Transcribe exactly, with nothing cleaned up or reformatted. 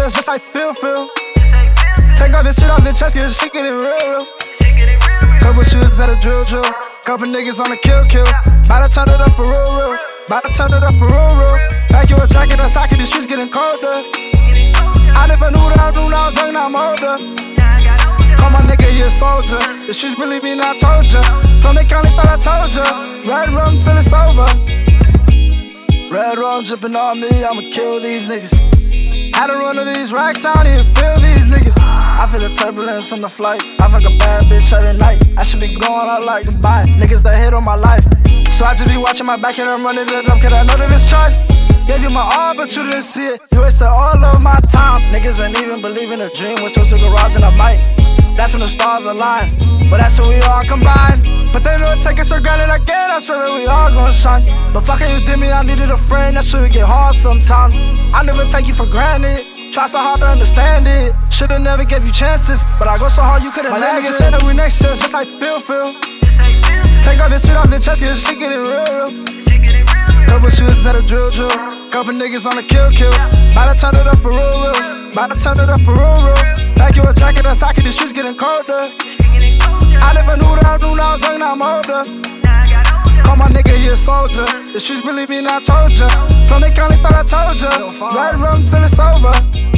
chest just like feel, feel. Take off your shit off your chest, get shit getting real, real. Couple shooters at a drill, drill. Couple niggas on a kill, kill. Bout to turn it up for real, real. Bout to turn it up for real, real. Pack you a jacket, a socket, the streets getting colder. I never knew that I knew that I was young, now I'm older. Call my nigga, he a soldier. The streets believe me, I told ya. From the county, thought I told ya. Red rum till it's over. Red rum dripping on me, I'ma kill these niggas. Had to run to these racks, I don't even feel these niggas. I feel the turbulence on the flight. I fuck a bad bitch every night. I should be going out like Dubai. Niggas that hit on my life. So I just be watching my back and I'm running it up, cause I know that it's charged. Gave you my all, but you didn't see it. You wasted all of my time. Niggas ain't even believing a dream. Went to a garage and I might. That's when the stars align. But that's when we all combine. But they don't take us for granted again. I swear that we all gon' shine. But fucking you did me, I needed a friend. That's where it get hard sometimes. I never take you for granted. Try so hard to understand it. Shoulda never gave you chances, but I go so hard you couldn't imagine. My niggas say that we next year, just like feel, feel. Take off your shit off your chest, get shit getting real, real. Couple shooters at a drill, drill. Couple niggas on a kill, kill. Bout to turn it up for real, real. Bout to turn it up for real, real. Pack you a jacket, a socket, the streets getting colder. I never knew that I knew that I was young, now I'm older. Call my nigga, he a soldier. The streets believe me, I told ya. From the county, thought I told ya. Red rum till it's over.